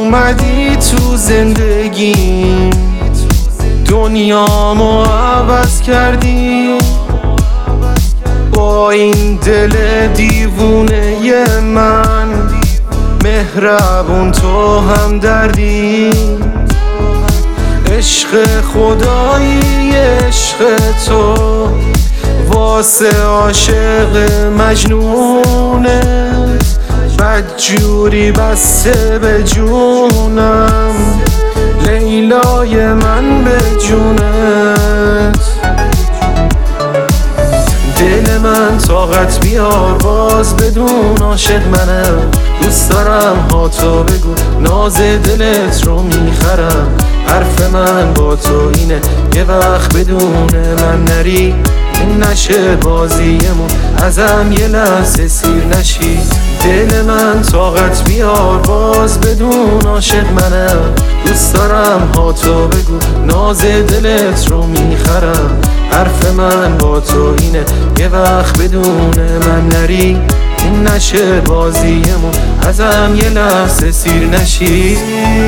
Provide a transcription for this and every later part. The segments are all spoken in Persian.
اومدی تو زندگی، دنیامو عوض کردی. با این دل دیوونه من، مهربون تو هم دردی. عشق خدایی عشق تو، واسه عاشق مجنونت، بدجوری بسته به جونم، لیلای من به جونت. دل من طاقت بیار باز بدون عاشق منم، دوست دارم ها تو بگو ناز دلت رو میخرم. حرف من با تو اینه یه وقت بدون من نری، این نشه بازیمون ازم یه لحظه سیر نشی. دل من طاقت بیار باز بدون عاشق منم، دوست دارم ها تو بگو ناز دلت رو میخرم. حرف من با تو اینه یه وقت بدون من نری، این نشه بازیمون ازم یه لحظه سیر نشی.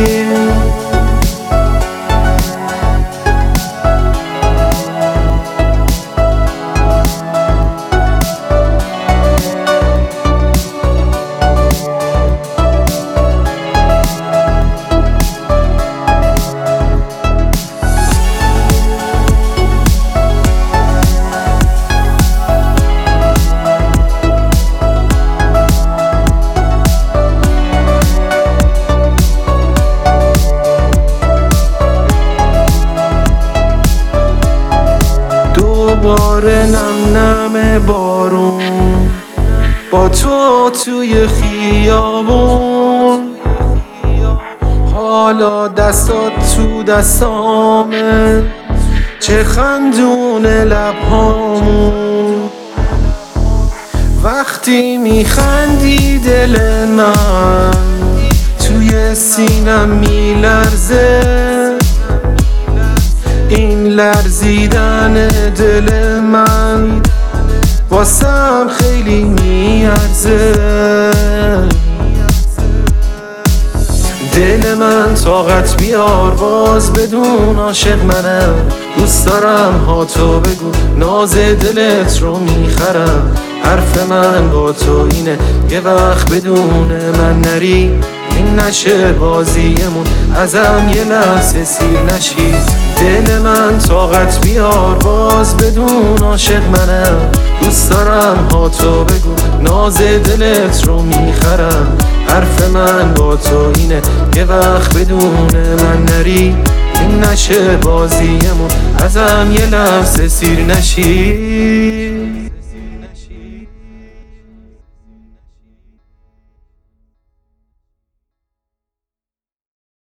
دوباره نم نم بارون با تو توی خیابون، حالا دستات تو دستامه، چه خندونه لبهامون. وقتی میخندی دل من توی سینم میلرزه، این لرزیدن دل من واسم خیلی میارزه. دل من طاقت بیار باز بدون عاشق منم، دوست دارم ها تو بگو ناز دلت رو میخرم. حرف من با تو اینه یه وقت بدون من نری، این نشه بازیمون ازم یه لحظه سیر نشی. دل من طاقت بیار باز بدون عاشق منم، دوست دارم ها تو بگو ناز دلت رو میخرم. حرف من با تو اینه یه وقت بدون من نری، این نشه بازیمون ازم یه لحظه سیر نشی.